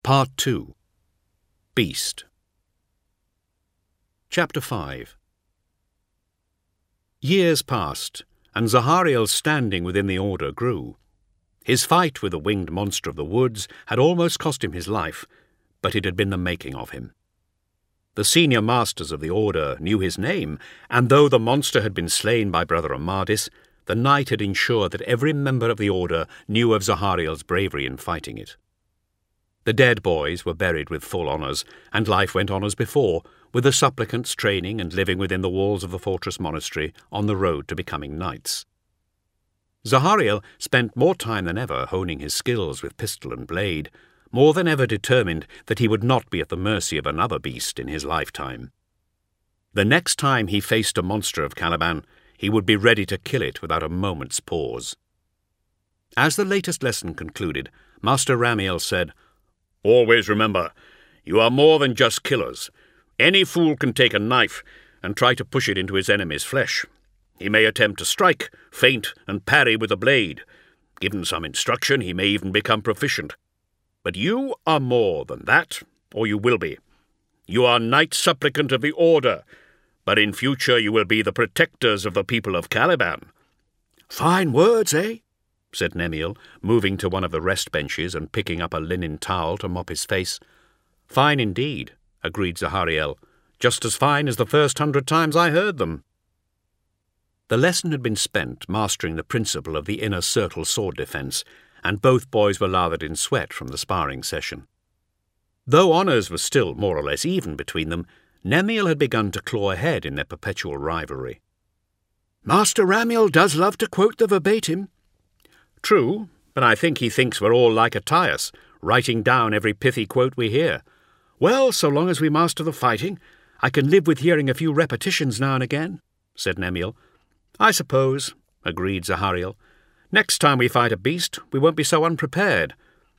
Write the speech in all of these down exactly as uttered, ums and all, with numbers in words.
Part two. Beast. Chapter five. Years passed, and Zahariel's standing within the Order grew. His fight with the winged monster of the woods had almost cost him his life, but it had been the making of him. The senior masters of the Order knew his name, and though the monster had been slain by Brother Amadis, the knight had ensured that every member of the Order knew of Zahariel's bravery in fighting it. The dead boys were buried with full honours, and life went on as before, with the supplicants training and living within the walls of the fortress monastery on the road to becoming knights. Zahariel spent more time than ever honing his skills with pistol and blade, more than ever determined that he would not be at the mercy of another beast in his lifetime. The next time he faced a monster of Caliban, he would be ready to kill it without a moment's pause. As the latest lesson concluded, Master Ramiel said, "Always remember, you are more than just killers. Any fool can take a knife and try to push it into his enemy's flesh. He may attempt to strike, feint, and parry with a blade. Given some instruction, he may even become proficient. But you are more than that, or you will be. You are knight supplicant of the Order, but in future you will be the protectors of the people of Caliban." "Fine words, eh?" said Nemiel, moving to one of the rest benches and picking up a linen towel to mop his face. "Fine indeed," agreed Zahariel, "just as fine as the first hundred times I heard them." The lesson had been spent mastering the principle of the inner circle sword defence, and both boys were lathered in sweat from the sparring session. Though honours were still more or less even between them, Nemiel had begun to claw ahead in their perpetual rivalry. "Master Ramiel does love to quote the verbatim." "True, but I think he thinks we're all like Attias, writing down every pithy quote we hear." "Well, so long as we master the fighting, I can live with hearing a few repetitions now and again," said Nemiel. "I suppose," agreed Zahariel. "Next time we fight a beast, we won't be so unprepared."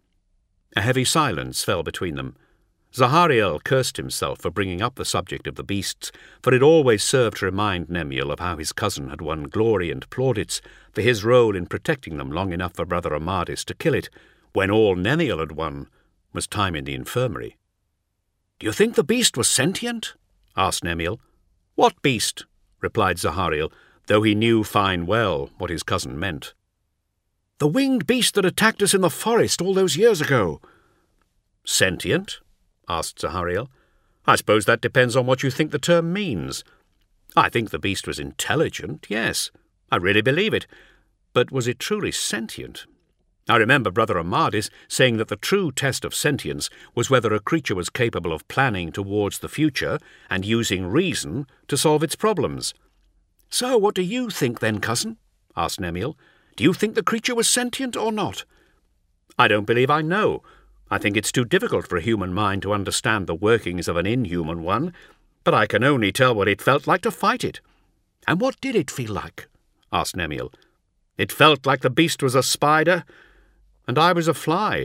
A heavy silence fell between them. Zahariel cursed himself for bringing up the subject of the beasts, for it always served to remind Nemiel of how his cousin had won glory and plaudits for his role in protecting them long enough for Brother Amadis to kill it, when all Nemiel had won was time in the infirmary. "Do you think the beast was sentient?" asked Nemiel. "What beast?" replied Zahariel, though he knew fine well what his cousin meant. "The winged beast that attacked us in the forest all those years ago." "Sentient?" asked Zahariel. "I suppose that depends on what you think the term means. I think the beast was intelligent, yes. I really believe it. But was it truly sentient? I remember Brother Amadis saying that the true test of sentience was whether a creature was capable of planning towards the future and using reason to solve its problems." "So what do you think then, cousin?" asked Nemiel. "Do you think the creature was sentient or not?" "I don't believe I know. I think it's too difficult for a human mind to understand the workings of an inhuman one, but I can only tell what it felt like to fight it." "And what did it feel like?" asked Nemiel. "It felt like the beast was a spider, and I was a fly."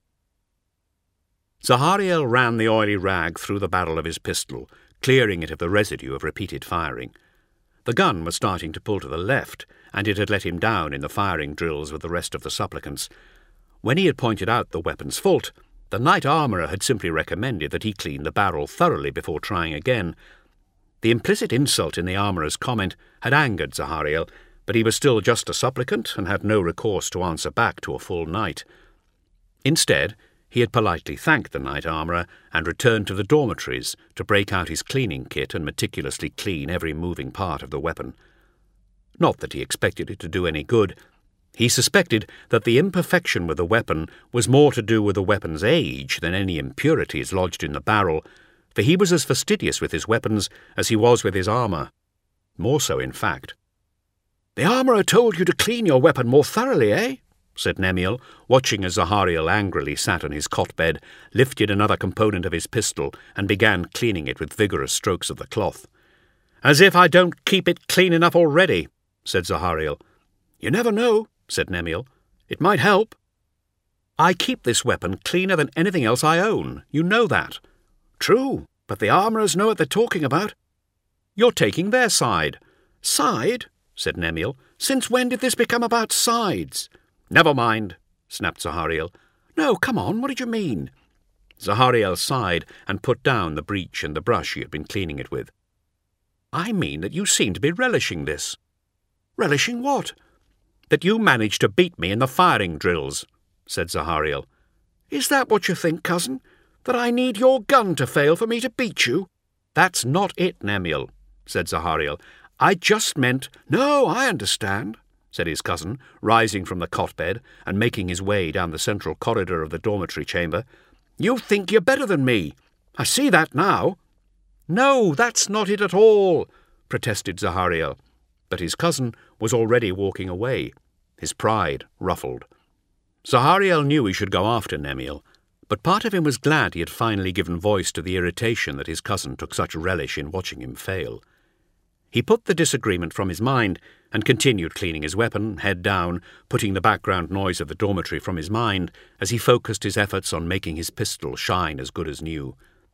Zahariel ran the oily rag through the barrel of his pistol, clearing it of the residue of repeated firing. The gun was starting to pull to the left, and it had let him down in the firing drills with the rest of the supplicants. When he had pointed out the weapon's fault, the knight armourer had simply recommended that he clean the barrel thoroughly before trying again. The implicit insult in the armourer's comment had angered Zahariel, but he was still just a supplicant and had no recourse to answer back to a full knight. Instead, he had politely thanked the knight armourer and returned to the dormitories to break out his cleaning kit and meticulously clean every moving part of the weapon. Not that he expected it to do any good. He suspected that the imperfection with the weapon was more to do with the weapon's age than any impurities lodged in the barrel, for he was as fastidious with his weapons as he was with his armour. More so, in fact. "The armourer told you to clean your weapon more thoroughly, eh?" said Nemiel, watching as Zahariel angrily sat on his cot-bed, lifted another component of his pistol, and began cleaning it with vigorous strokes of the cloth. "As if I don't keep it clean enough already," said Zahariel. "You never know," said Nemiel. "It might help." "I keep this weapon cleaner than anything else I own. You know that." "True, but the armourers know what they're talking about." "You're taking their side." "Side?" said Nemiel. "Since when did this become about sides?" "Never mind," snapped Zahariel. "No, come on, what did you mean?" Zahariel sighed and put down the breech and the brush he had been cleaning it with. "I mean that you seem to be relishing this." "Relishing what?" "That you managed to beat me in the firing drills," said Zahariel. "Is that what you think, cousin? That I need your gun to fail for me to beat you?" "That's not it, Nemiel," said Zahariel. "I just meant—" "No, I understand," said his cousin, rising from the cot-bed and making his way down the central corridor of the dormitory chamber. "You think you're better than me. I see that now." "No, that's not it at all," protested Zahariel. But his cousin was already walking away, his pride ruffled. Zahariel knew he should go after Nemiel, but part of him was glad he had finally given voice to the irritation that his cousin took such relish in watching him fail. He put the disagreement from his mind and continued cleaning his weapon, head down, putting the background noise of the dormitory from his mind as he focused his efforts on making his pistol shine as good as new.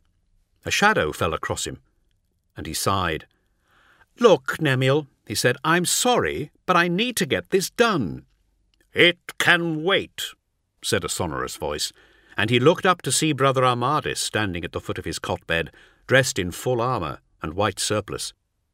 A shadow fell across him, and he sighed. "Look, Nemiel," he said, "I'm sorry, but I need to get this done." "It can wait," said a sonorous voice, and he looked up to see Brother Amadis standing at the foot of his cot-bed, dressed in full armour and white surplice.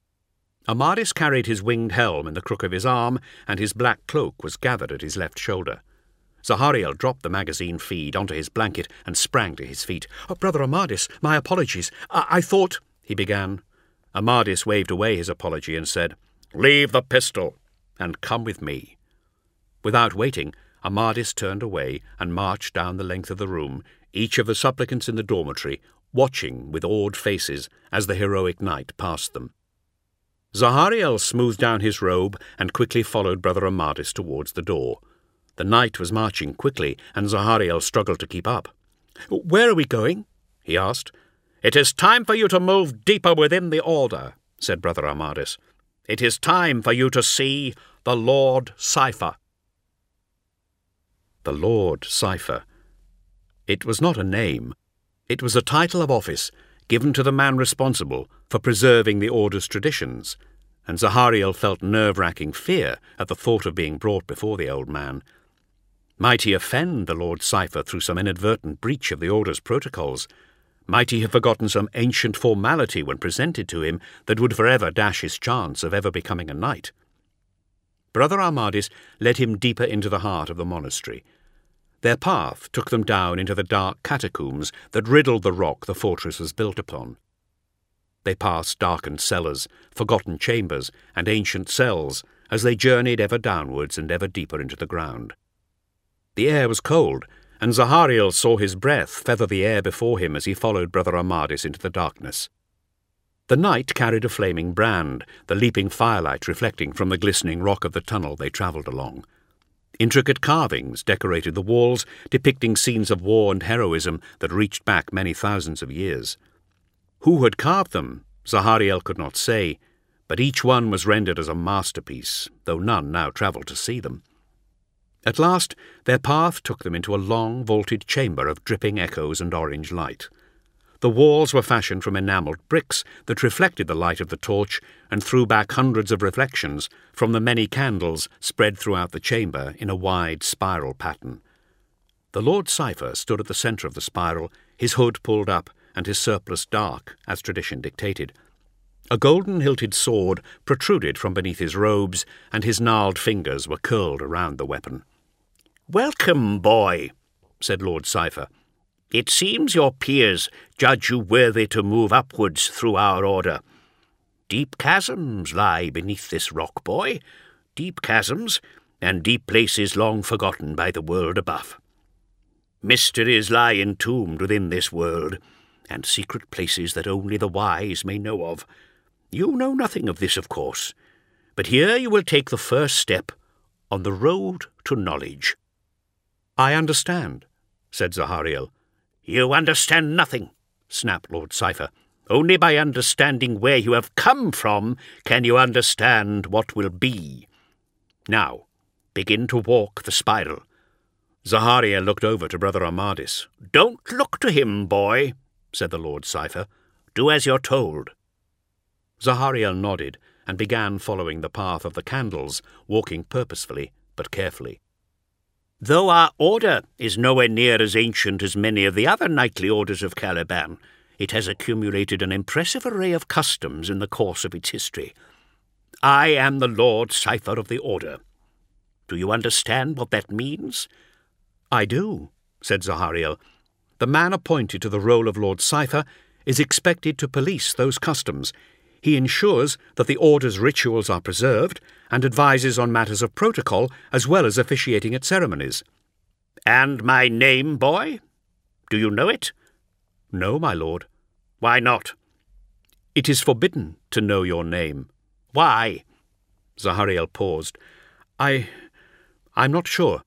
Amadis carried his winged helm in the crook of his arm, and his black cloak was gathered at his left shoulder. Zahariel dropped the magazine feed onto his blanket and sprang to his feet. "Oh, Brother Amadis, my apologies. I, I thought—" he began. Amadis waved away his apology and said, "Leave the pistol and come with me." Without waiting, Amadis turned away and marched down the length of the room, each of the supplicants in the dormitory watching with awed faces as the heroic knight passed them. Zahariel smoothed down his robe and quickly followed Brother Amadis towards the door. The knight was marching quickly, and Zahariel struggled to keep up. "Where are we going?" he asked. "It is time for you to move deeper within the order," said Brother Amadis. "It is time for you to see the Lord Cypher." The Lord Cypher. It was not a name. It was a title of office given to the man responsible for preserving the Order's traditions, and Zahariel felt nerve-wracking fear at the thought of being brought before the old man. Might he offend the Lord Cypher through some inadvertent breach of the Order's protocols? Might he have forgotten some ancient formality when presented to him that would forever dash his chance of ever becoming a knight? Brother Amadis led him deeper into the heart of the monastery. Their path took them down into the dark catacombs that riddled the rock the fortress was built upon. They passed darkened cellars, forgotten chambers, and ancient cells as they journeyed ever downwards and ever deeper into the ground. The air was cold, and Zahariel saw his breath feather the air before him as he followed Brother Amadis into the darkness. The knight carried a flaming brand, the leaping firelight reflecting from the glistening rock of the tunnel they travelled along. Intricate carvings decorated the walls, depicting scenes of war and heroism that reached back many thousands of years. Who had carved them, Zahariel could not say, but each one was rendered as a masterpiece, though none now travelled to see them. At last their path took them into a long, vaulted chamber of dripping echoes and orange light. The walls were fashioned from enamelled bricks that reflected the light of the torch and threw back hundreds of reflections from the many candles spread throughout the chamber in a wide spiral pattern. The Lord Cypher stood at the centre of the spiral, his hood pulled up and his surplice dark, as tradition dictated. A golden-hilted sword protruded from beneath his robes, and his gnarled fingers were curled around the weapon. "Welcome, boy," said Lord Cypher. "It seems your peers judge you worthy to move upwards through our order. Deep chasms lie beneath this rock, boy, deep chasms, and deep places long forgotten by the world above. Mysteries lie entombed within this world, and secret places that only the wise may know of. You know nothing of this, of course, but here you will take the first step on the road to knowledge." "I understand," said Zahariel. "You understand nothing," snapped Lord Cypher. "Only by understanding where you have come from can you understand what will be. Now, begin to walk the spiral." Zahariel looked over to Brother Amadis. "Don't look to him, boy," said the Lord Cypher. "Do as you're told." Zahariel nodded and began following the path of the candles, walking purposefully but carefully. Though our order is nowhere near as ancient as many of the other knightly orders of Caliban, it has accumulated an impressive array of customs in the course of its history. I am the Lord Cypher of the Order. Do you understand what that means?" "I do," said Zahariel. "The man appointed to the role of Lord Cypher is expected to police those customs. He ensures that the Order's rituals are preserved and advises on matters of protocol as well as officiating at ceremonies." "And my name, boy? Do you know it?" "No, my lord." "Why not?" "It is forbidden to know your name." "Why?" Zahariel paused. I... I'm not sure.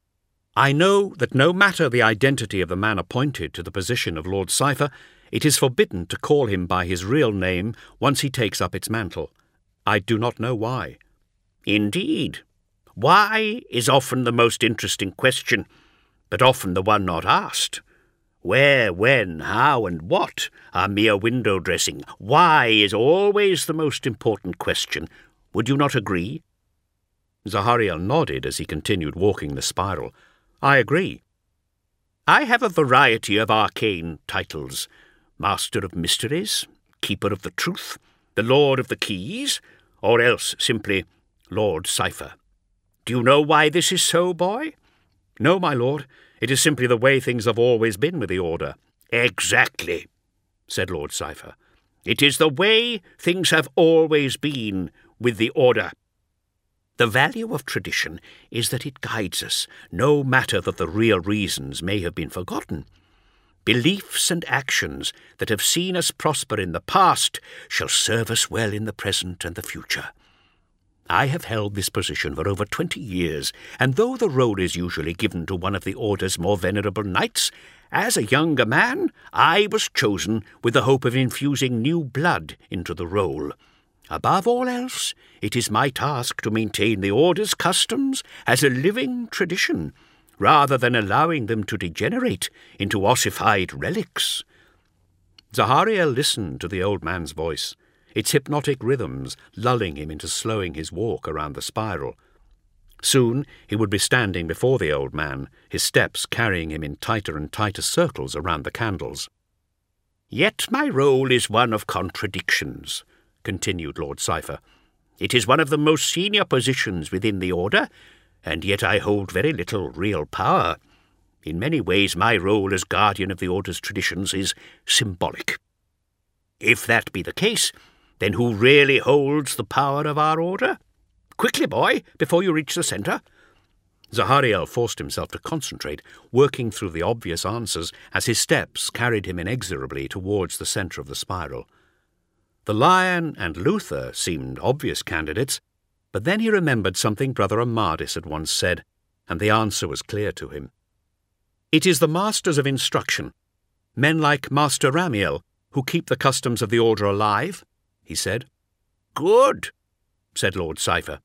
I know that no matter the identity of the man appointed to the position of Lord Cypher, it is forbidden to call him by his real name once he takes up its mantle. I do not know why." "Indeed. Why is often the most interesting question, but often the one not asked. Where, when, how, and what are mere window dressing. Why is always the most important question. Would you not agree?" Zahariel nodded as he continued walking the spiral. "I agree." "I have a variety of arcane titles. Master of Mysteries, Keeper of the Truth, the Lord of the Keys, or else simply Lord Cypher. Do you know why this is so, boy?" "No, my lord. It is simply the way things have always been with the Order." "Exactly," said Lord Cypher. "It is the way things have always been with the Order. The value of tradition is that it guides us, no matter that the real reasons may have been forgotten. Beliefs and actions that have seen us prosper in the past shall serve us well in the present and the future. I have held this position for over twenty years, and though the role is usually given to one of the Order's more venerable knights, as a younger man I was chosen with the hope of infusing new blood into the role. Above all else, it is my task to maintain the Order's customs as a living tradition, rather than allowing them to degenerate into ossified relics." Zahariel listened to the old man's voice, its hypnotic rhythms lulling him into slowing his walk around the spiral. Soon he would be standing before the old man, his steps carrying him in tighter and tighter circles around the candles. "Yet my role is one of contradictions," continued Lord Cypher. "It is one of the most senior positions within the Order, and yet I hold very little real power. In many ways my role as guardian of the Order's traditions is symbolic. If that be the case, then who really holds the power of our Order? Quickly, boy, before you reach the centre." Zahariel forced himself to concentrate, working through the obvious answers as his steps carried him inexorably towards the centre of the spiral. The Lion and Luther seemed obvious candidates, but then he remembered something Brother Amadis had once said, and the answer was clear to him. "It is the masters of instruction, men like Master Ramiel, who keep the customs of the Order alive," he said. "Good," said Lord Cypher.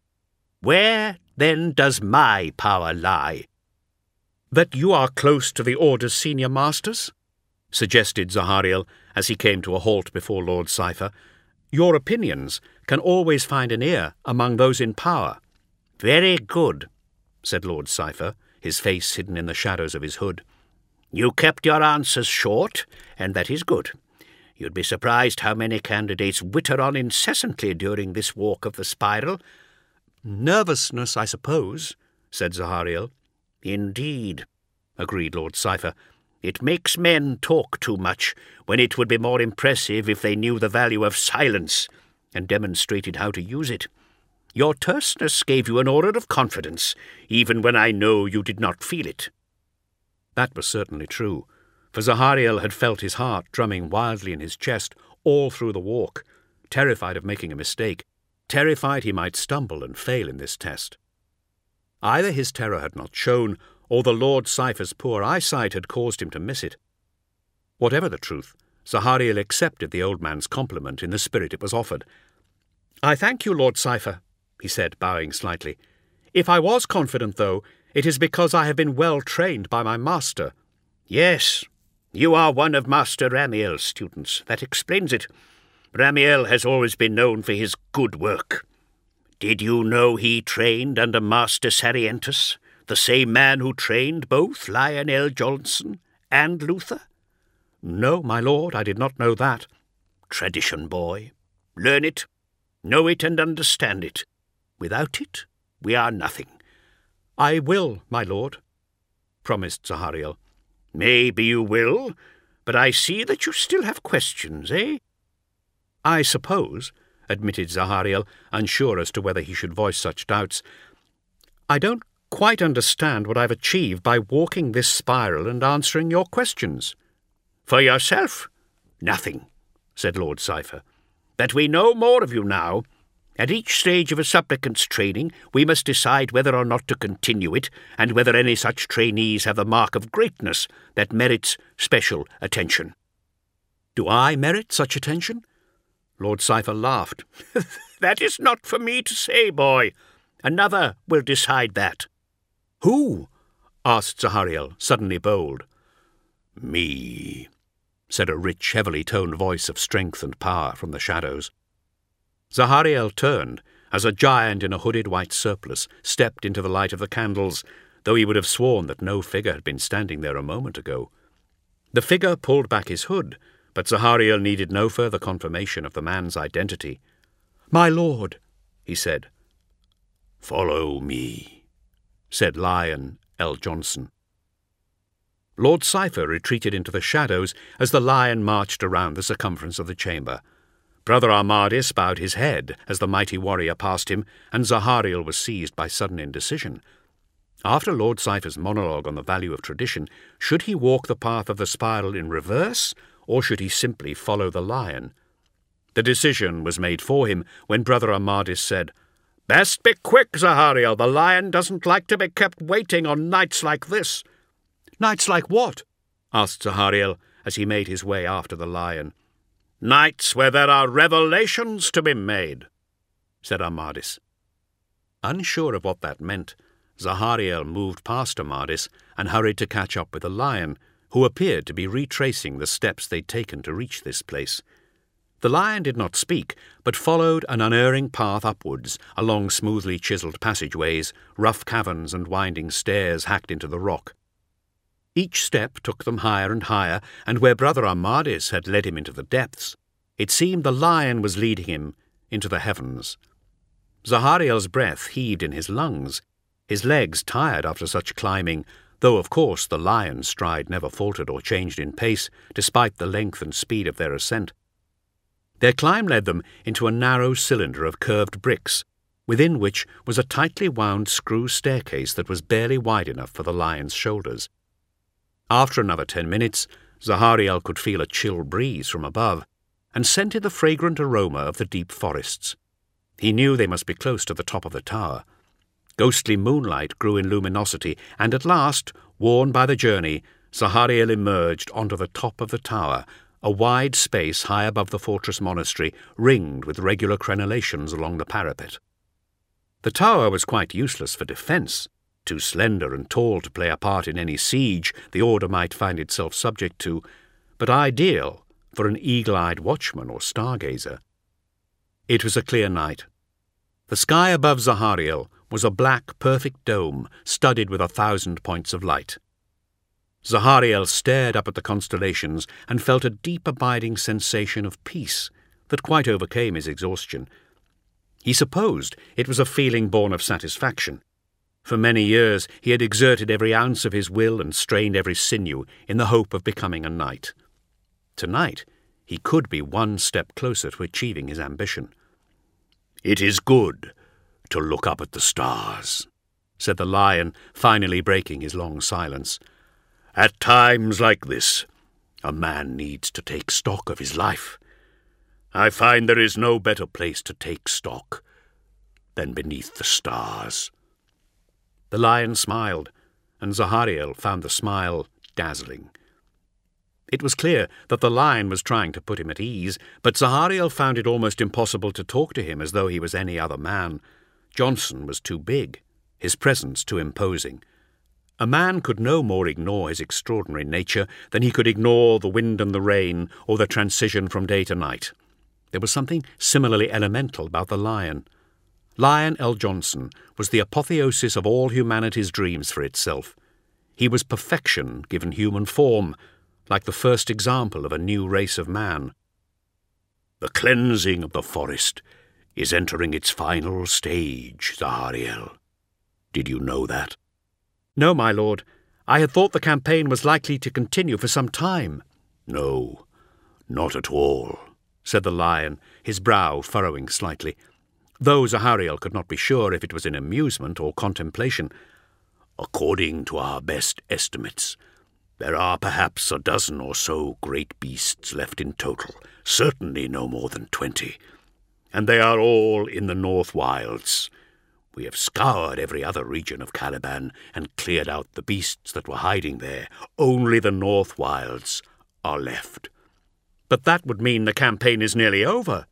"Where, then, does my power lie?" "That you are close to the Order's senior masters," suggested Zahariel as he came to a halt before Lord Cypher. "Your opinions can always find an ear among those in power." "Very good," said Lord Cypher, his face hidden in the shadows of his hood. "You kept your answers short, and that is good. You'd be surprised how many candidates witter on incessantly during this walk of the spiral." "Nervousness, I suppose," said Zahariel. "Indeed," agreed Lord Cypher. "It makes men talk too much, when it would be more impressive if they knew the value of silence and demonstrated how to use it. Your terseness gave you an aura of confidence, even when I know you did not feel it." That was certainly true, for Zahariel had felt his heart drumming wildly in his chest all through the walk, terrified of making a mistake, terrified he might stumble and fail in this test. Either his terror had not shown, or the Lord Cypher's poor eyesight had caused him to miss it. Whatever the truth, Zahariel accepted the old man's compliment in the spirit it was offered. "I thank you, Lord Cypher," he said, bowing slightly. "If I was confident, though, it is because I have been well trained by my master." "Yes, you are one of Master Ramiel's students. That explains it. Ramiel has always been known for his good work. Did you know he trained under Master Sarientus, The same man who trained both Lionel Johnson and Luther? No, my lord, I did not know that. Tradition, boy. Learn it, know it, and understand it. Without it, we are nothing. I will, my lord, promised Zahariel. Maybe you will, but I see that you still have questions, eh? I suppose, admitted Zahariel, unsure as to whether he should voice such doubts, I don't quite understand what I've achieved by walking this spiral and answering your questions. For yourself? Nothing, said Lord Cypher. But we know more of you now. At each stage of a supplicant's training, we must decide whether or not to continue it, and whether any such trainees have the mark of greatness that merits special attention. Do I merit such attention? Lord Cypher laughed. That is not for me to say, boy. Another will decide that. Who? Asked Zahariel, suddenly bold. Me, said a rich, heavily toned voice of strength and power from the shadows. Zahariel turned, as a giant in a hooded white surplice stepped into the light of the candles, though he would have sworn that no figure had been standing there a moment ago. The figure pulled back his hood, but Zahariel needed no further confirmation of the man's identity. "My lord," he said. "Follow me," said Lion L. Johnson. Lord Cypher retreated into the shadows as the lion marched around the circumference of the chamber. Brother Ahmadis bowed his head as the mighty warrior passed him, and Zahariel was seized by sudden indecision. After Lord Cypher's monologue on the value of tradition, should he walk the path of the spiral in reverse, or should he simply follow the lion? The decision was made for him when Brother Ahmadis said, "Best be quick, Zahariel. The lion doesn't like to be kept waiting on nights like this." "Nights like what?" asked Zahariel as he made his way after the lion. "Nights where there are revelations to be made," said Ahmadis. Unsure of what that meant, Zahariel moved past Ahmadis and hurried to catch up with the lion, who appeared to be retracing the steps they'd taken to reach this place. The lion did not speak, but followed an unerring path upwards, along smoothly chiselled passageways, rough caverns and winding stairs hacked into the rock. Each step took them higher and higher, and where Brother Ahmadis had led him into the depths, it seemed the lion was leading him into the heavens. Zahariel's breath heaved in his lungs, his legs tired after such climbing, though of course the lion's stride never faltered or changed in pace, despite the length and speed of their ascent. Their climb led them into a narrow cylinder of curved bricks, within which was a tightly wound screw staircase that was barely wide enough for the lion's shoulders. After another ten minutes, Zahariel could feel a chill breeze from above, and scented the fragrant aroma of the deep forests. He knew they must be close to the top of the tower. Ghostly moonlight grew in luminosity, and at last, worn by the journey, Zahariel emerged onto the top of the tower, a wide space high above the fortress monastery, ringed with regular crenellations along the parapet. The tower was quite useless for defence, too slender and tall to play a part in any siege the order might find itself subject to, but ideal for an eagle-eyed watchman or stargazer. It was a clear night. The sky above Zahariel was a black, perfect dome studded with a thousand points of light. Zahariel stared up at the constellations and felt a deep abiding sensation of peace that quite overcame his exhaustion. He supposed it was a feeling born of satisfaction. For many years he had exerted every ounce of his will and strained every sinew in the hope of becoming a knight. Tonight he could be one step closer to achieving his ambition. "It is good to look up at the stars," said the lion, finally breaking his long silence. "At times like this, a man needs to take stock of his life. I find there is no better place to take stock than beneath the stars." The lion smiled, and Zahariel found the smile dazzling. It was clear that the lion was trying to put him at ease, but Zahariel found it almost impossible to talk to him as though he was any other man. Johnson was too big, his presence too imposing. A man could no more ignore his extraordinary nature than he could ignore the wind and the rain or the transition from day to night. There was something similarly elemental about the lion. Lion El'Jonson was the apotheosis of all humanity's dreams for itself. He was perfection given human form, like the first example of a new race of man. The cleansing of the forest is entering its final stage, Zahariel. Did you know that? No, my lord. I had thought the campaign was likely to continue for some time. No, not at all, said the lion, his brow furrowing slightly, though Zahariel could not be sure if it was in amusement or contemplation. According to our best estimates, there are perhaps a dozen or so great beasts left in total, certainly no more than twenty, and they are all in the North Wilds. We have scoured every other region of Caliban and cleared out the beasts that were hiding there. Only the North Wilds are left. But that would mean the campaign is nearly over.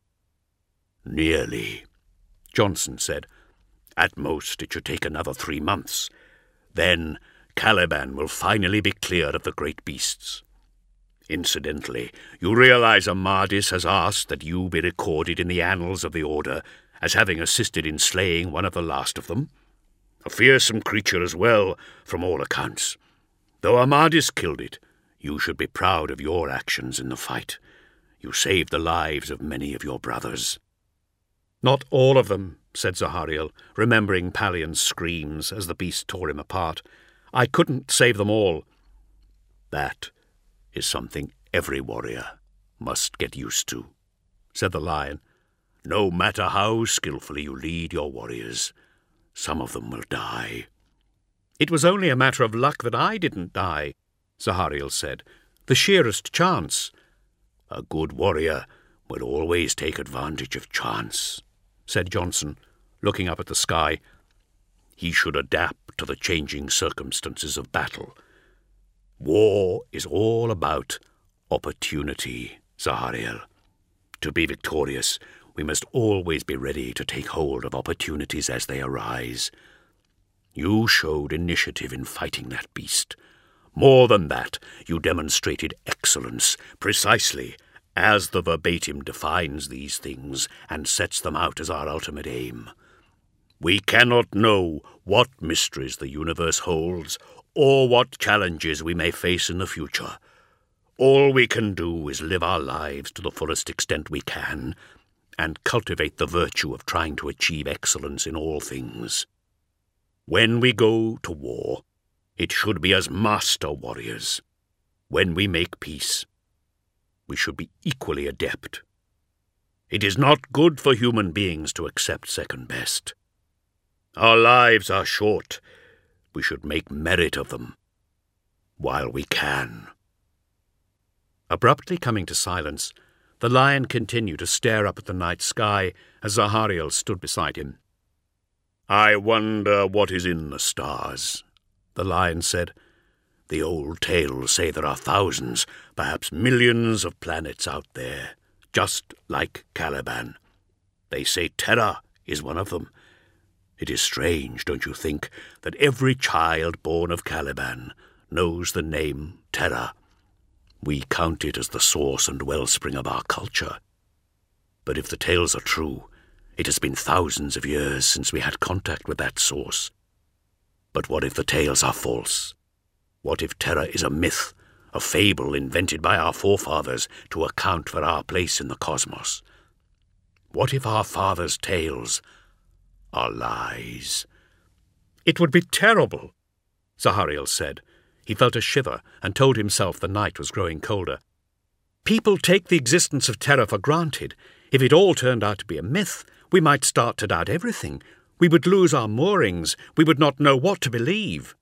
Nearly, Johnson said. At most it should take another three months. Then Caliban will finally be cleared of the great beasts. Incidentally, you realize Amadis has asked that you be recorded in the annals of the Order as having assisted in slaying one of the last of them. A fearsome creature as well, from all accounts. Though Amadis killed it, you should be proud of your actions in the fight. You saved the lives of many of your brothers. Not all of them, said Zahariel, remembering Palion's screams as the beast tore him apart. I couldn't save them all. That is something every warrior must get used to, said the lion. No matter how skillfully you lead your warriors, some of them will die. It was only a matter of luck that I didn't die, Zahariel said. The sheerest chance. A good warrior will always take advantage of chance, said Johnson, looking up at the sky. He should adapt to the changing circumstances of battle. War is all about opportunity, Zahariel. To be victorious, we must always be ready to take hold of opportunities as they arise. You showed initiative in fighting that beast. More than that, you demonstrated excellence, precisely as the verbatim defines these things and sets them out as our ultimate aim. We cannot know what mysteries the universe holds or what challenges we may face in the future. All we can do is live our lives to the fullest extent we can, and cultivate the virtue of trying to achieve excellence in all things. When we go to war, it should be as master warriors. When we make peace, we should be equally adept. It is not good for human beings to accept second best. Our lives are short. We should make merit of them while we can. Abruptly coming to silence, the lion continued to stare up at the night sky as Zahariel stood beside him. I wonder what is in the stars, the lion said. The old tales say there are thousands, perhaps millions of planets out there, just like Caliban. They say Terra is one of them. It is strange, don't you think, that every child born of Caliban knows the name Terra. We count it as the source and wellspring of our culture. But if the tales are true, it has been thousands of years since we had contact with that source. But what if the tales are false? What if Terra is a myth, a fable invented by our forefathers to account for our place in the cosmos? What if our fathers' tales are lies? It would be terrible, Zahariel said. He felt a shiver and told himself the night was growing colder. People take the existence of Terra for granted. If it all turned out to be a myth, we might start to doubt everything. We would lose our moorings. We would not know what to believe.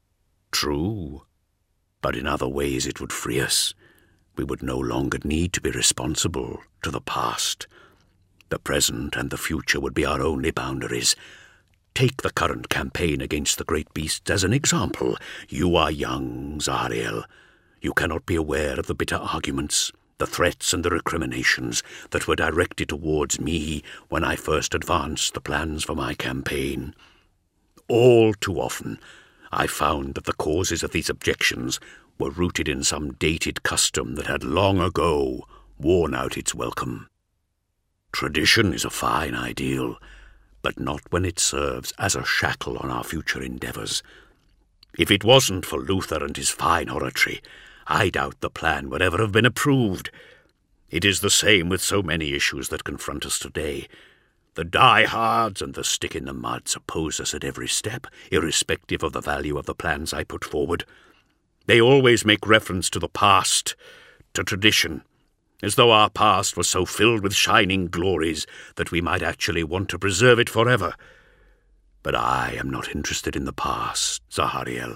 True, but in other ways it would free us. We would no longer need to be responsible to the past. The present and the future would be our only boundaries. Take the current campaign against the great beasts as an example. You are young, Zahariel. You cannot be aware of the bitter arguments, the threats and the recriminations that were directed towards me when I first advanced the plans for my campaign. All too often, I found that the causes of these objections were rooted in some dated custom that had long ago worn out its welcome. Tradition is a fine ideal, but not when it serves as a shackle on our future endeavours. If it wasn't for Luther and his fine oratory, I doubt the plan would ever have been approved. It is the same with so many issues that confront us today. The diehards and the stick-in-the-muds oppose us at every step, irrespective of the value of the plans I put forward. They always make reference to the past, to tradition, as though our past was so filled with shining glories that we might actually want to preserve it forever. But I am not interested in the past, Zahariel.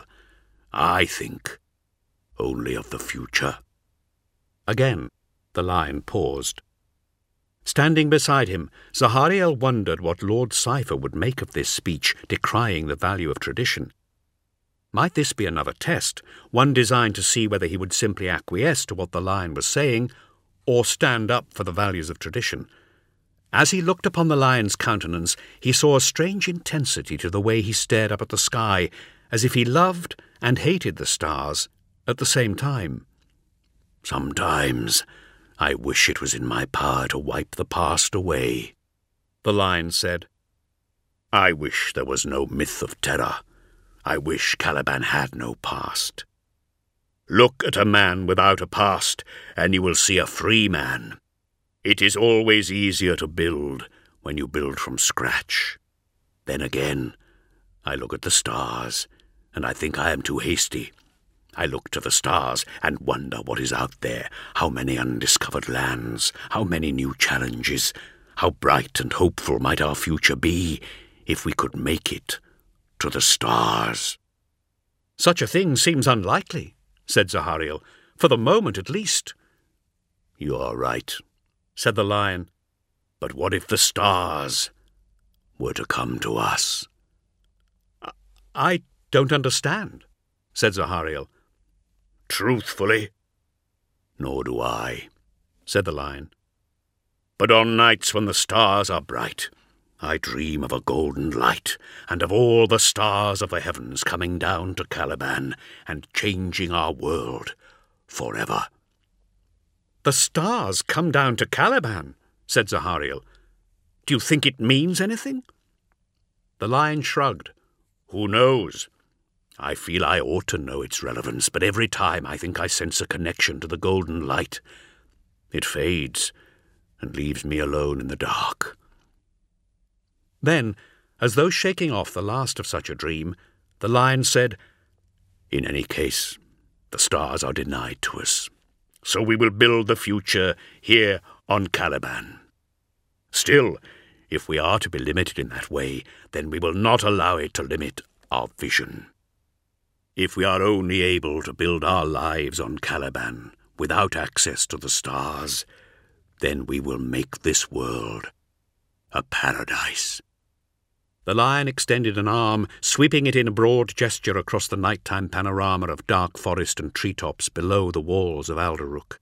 I think only of the future. Again, the lion paused. Standing beside him, Zahariel wondered what Lord Cypher would make of this speech decrying the value of tradition. Might this be another test, one designed to see whether he would simply acquiesce to what the lion was saying, or stand up for the values of tradition? As he looked upon the lion's countenance, he saw a strange intensity to the way he stared up at the sky, as if he loved and hated the stars at the same time. Sometimes I wish it was in my power to wipe the past away, the lion said. I wish there was no myth of terror. I wish Caliban had no past. Look at a man without a past, and you will see a free man. It is always easier to build when you build from scratch. Then again, I look at the stars, and I think I am too hasty. I look to the stars and wonder what is out there, how many undiscovered lands, how many new challenges, how bright and hopeful might our future be if we could make it to the stars. Such a thing seems unlikely, said Zahariel, for the moment at least. You are right, said the lion. But what if the stars were to come to us? I don't understand, said Zahariel. Truthfully, nor do I, said the lion. But on nights when the stars are bright, I dream of a golden light, and of all the stars of the heavens coming down to Caliban and changing our world forever. The stars come down to Caliban, said Zahariel. Do you think it means anything? The lion shrugged. Who knows? I feel I ought to know its relevance, but every time I think I sense a connection to the golden light, it fades and leaves me alone in the dark. Then, as though shaking off the last of such a dream, the lion said, In any case, the stars are denied to us, so we will build the future here on Caliban. Still, if we are to be limited in that way, then we will not allow it to limit our vision. If we are only able to build our lives on Caliban without access to the stars, then we will make this world a paradise. The lion extended an arm, sweeping it in a broad gesture across the nighttime panorama of dark forest and treetops below the walls of Alderuk.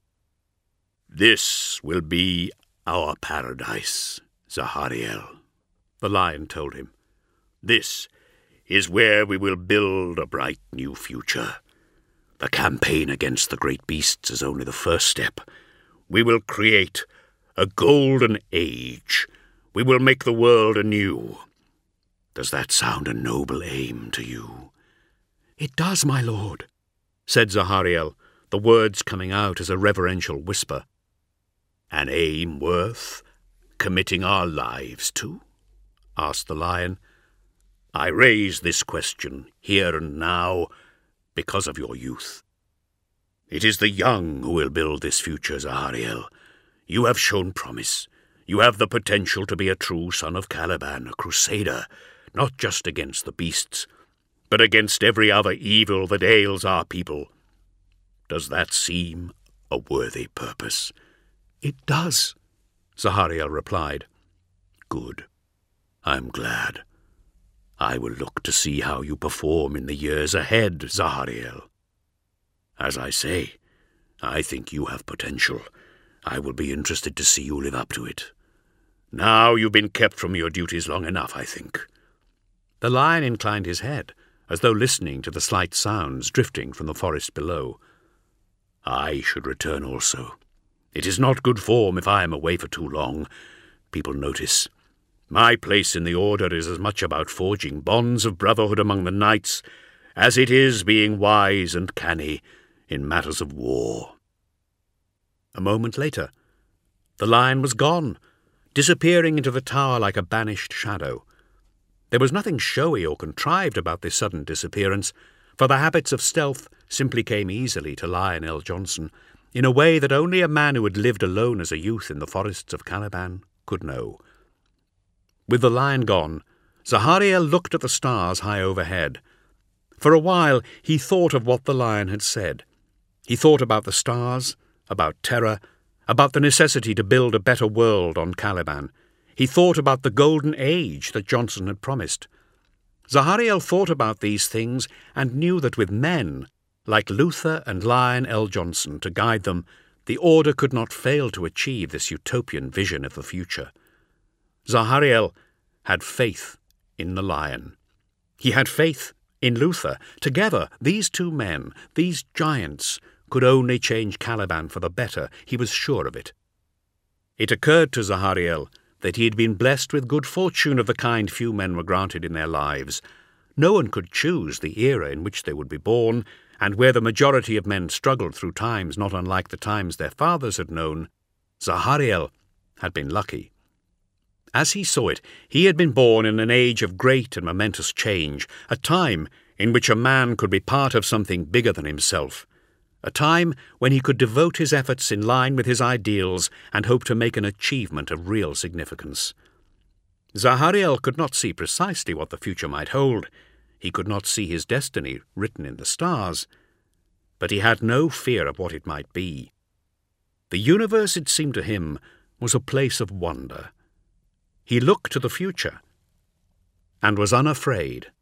This will be our paradise, Zahariel, the lion told him. This is where we will build a bright new future. The campaign against the great beasts is only the first step. We will create a golden age. We will make the world anew. Does that sound a noble aim to you? It does, my lord, said Zahariel, the words coming out as a reverential whisper. An aim worth committing our lives to? Asked the lion. I raise this question here and now because of your youth. It is the young who will build this future, Zahariel. You have shown promise. You have the potential to be a true son of Caliban, a crusader, not just against the beasts, but against every other evil that ails our people. Does that seem a worthy purpose? It does, Zahariel replied. Good. I'm glad. I will look to see how you perform in the years ahead, Zahariel. As I say, I think you have potential. I will be interested to see you live up to it. Now you've been kept from your duties long enough, I think. The lion inclined his head, as though listening to the slight sounds drifting from the forest below. I should return also. It is not good form if I am away for too long. People notice. My place in the Order is as much about forging bonds of brotherhood among the knights as it is being wise and canny in matters of war." A moment later, the lion was gone, disappearing into the tower like a banished shadow. There was nothing showy or contrived about this sudden disappearance, for the habits of stealth simply came easily to Lionel Johnson, in a way that only a man who had lived alone as a youth in the forests of Caliban could know. With the lion gone, Zahariel looked at the stars high overhead. For a while he thought of what the lion had said. He thought about the stars, about terror, about the necessity to build a better world on Caliban. He thought about the golden age that Johnson had promised. Zahariel thought about these things and knew that with men, like Luther and Lionel Johnson, to guide them, the Order could not fail to achieve this utopian vision of the future. Zahariel had faith in the lion. He had faith in Luther. Together, these two men, these giants, could only change Caliban for the better. He was sure of it. It occurred to Zahariel that he had been blessed with good fortune of the kind few men were granted in their lives. No one could choose the era in which they would be born, and where the majority of men struggled through times not unlike the times their fathers had known, Zahariel had been lucky. As he saw it, he had been born in an age of great and momentous change, a time in which a man could be part of something bigger than himself, a time when he could devote his efforts in line with his ideals and hope to make an achievement of real significance. Zahariel could not see precisely what the future might hold. He could not see his destiny written in the stars, but he had no fear of what it might be. The universe, it seemed to him, was a place of wonder. He looked to the future and was unafraid.